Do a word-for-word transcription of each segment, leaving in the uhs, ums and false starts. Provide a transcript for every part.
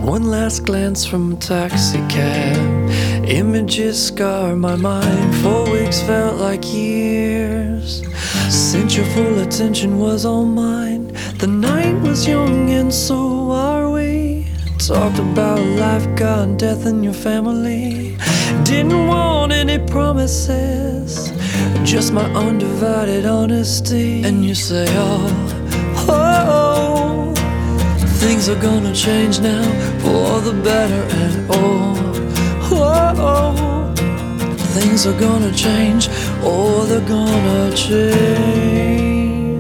One last glance from a taxi cab, images scar my mind. Four weeks felt like years, since your full attention was all mine. The night was young and so are we. Talked about life, God, death and your family. Didn't want any promises, just my undivided honesty. And you say, oh, oh, things are gonna change now for the better. And oh, oh, oh, things are gonna change, oh, they're gonna change.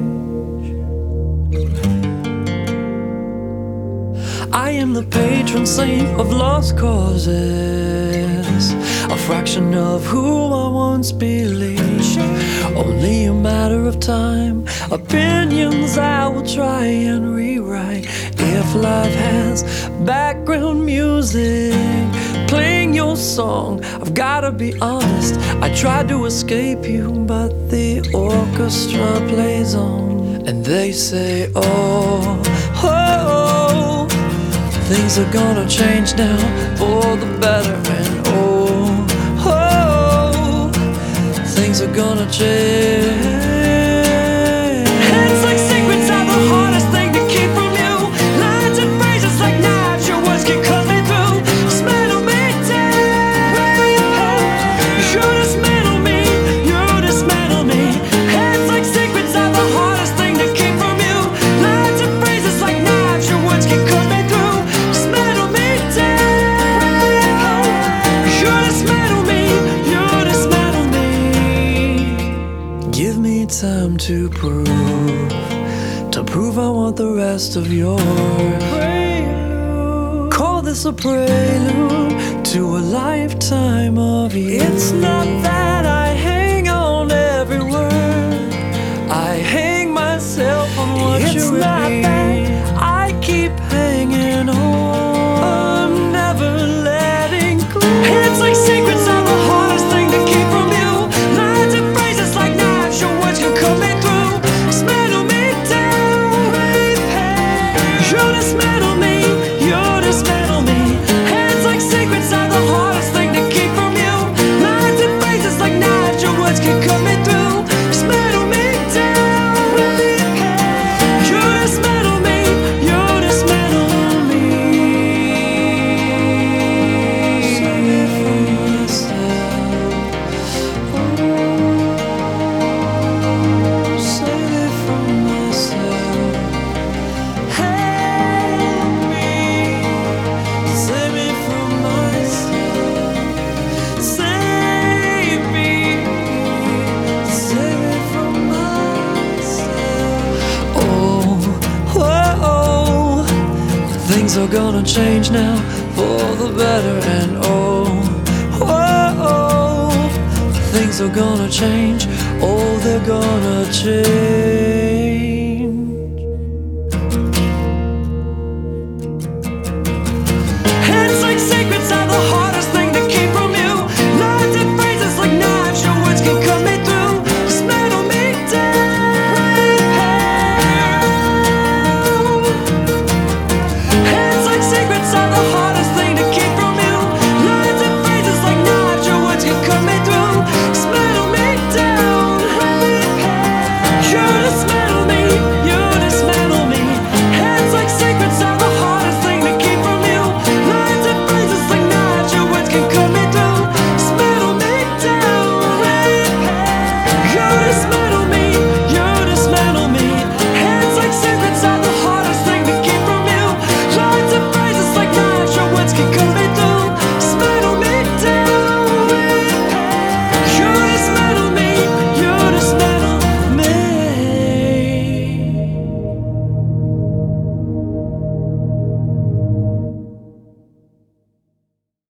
I am the patron saint of lost causes, a fraction of who I once believed. Only a matter of time, opinions I will try and rewrite. If life has background music playing your song, I've gotta be honest, I tried to escape you, but the orchestra plays on. And they say, oh, oh, things are gonna change now for the better. And oh, oh, things are gonna change. Hands like secrets are the hardest thing to keep from you. Lines and phrases like knives, your words can cut me through. Dismantle me down. You dismantle me, you dismantle me. Hands like secrets are the hardest thing to keep from you. Lines and phrases like knives, your words can cut me through. Dismantle me down. You dismantle me, you dismantle me. Give me time to prove, to prove I want the rest of your prelude. Call this a prelude to a lifetime of you. It's not that I hang on every word, I hang myself on what it's you not read. That I keep hanging on, I'm never letting go. Hands like secrets are the hardest thing to keep from you. Lines and phrases like knives, your words can cut me through. Dismantle me down, you dismantle me, you dismantle me. Hands like secrets are the hardest thing to keep from you. Lines and phrases like knives, your words can cut me through. Dismantle me down, you dismantle me, you dismantle me. Save it from myself, oh, save it from myself. Help me, save me from myself. Save me, save me from myself. Oh, oh, oh, things are gonna change now for the better. And oh, oh, oh, things are gonna change, oh, they're gonna change.